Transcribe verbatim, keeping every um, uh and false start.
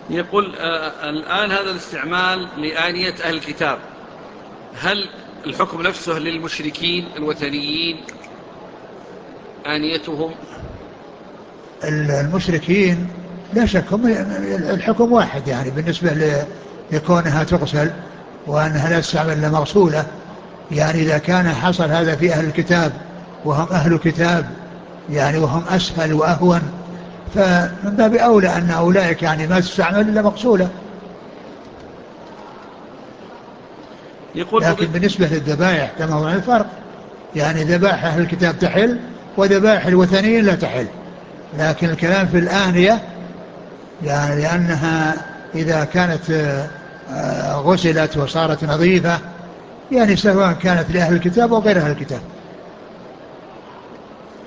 يقول آه الآن هذا الاستعمال لآنية أهل الكتاب، هل الحكم نفسه للمشركين الوثنيين آنيتهم؟ المشركين لا شك هم الحكم واحد يعني بالنسبة لكونها تغسل وأنها لا تستعمل إلا مغسولة. يعني إذا كان حصل هذا في أهل الكتاب وهم أهل كتاب يعني وهم أسهل وأهون، فمن باب أولى أن أولئك يعني ما تستعمل إلا مغسولة. يقول لكن فضل... بالنسبة للذبائح كما هو الفرق، يعني ذبائح أهل الكتاب تحل وذبائح الوثنيين لا تحل. لكن الكلام في الآنية يعني لأنها إذا كانت آه، غسلت وصارت نظيفة يعني سواء كانت لأهل الكتاب أو غير أهل الكتاب.